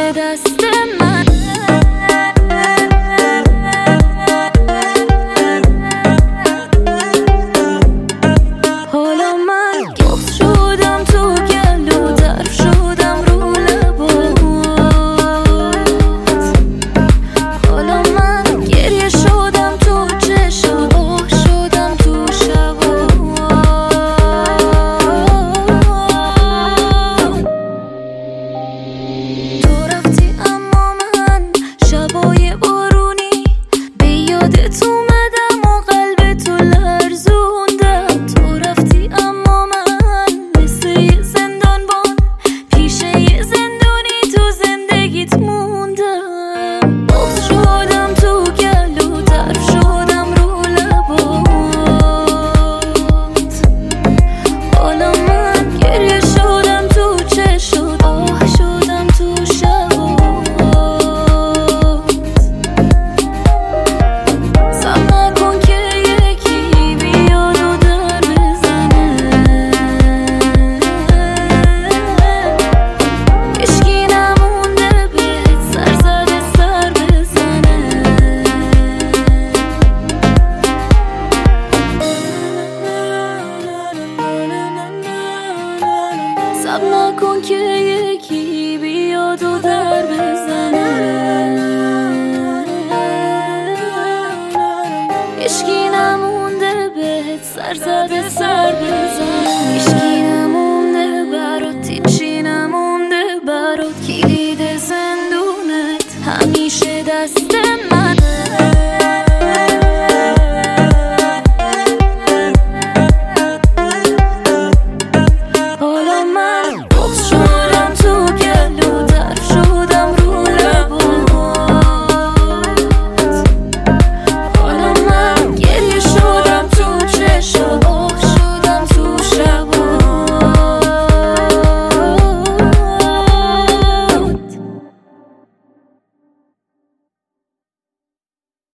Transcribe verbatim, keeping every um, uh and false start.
توی دست من. حالا من گفت شدم تو گلو، طرف شدم رو لبات. حالا من گریه شدم تو چشات، آه شدم تو شبات. تو رفتی اما من شبای بارونی به یادت اومدم و قلب تو لرزوندم. تو رفتی اما من مثل یه زندانبان پیش یه زندونی تو زندگیت موندم. باز شدم تو گلو، طرف شدم رو لبات. حالا من گریه شدم تو چشات، آه شدم تو شبات. صبر نکن که یکی بیاد و در بزنه. هیچکی نمونده بهت سر زده سر بزنه. صبر نکن که یکی بیاد و در بزنه. هیچکی نمونده بهت سر زده سر بزنه.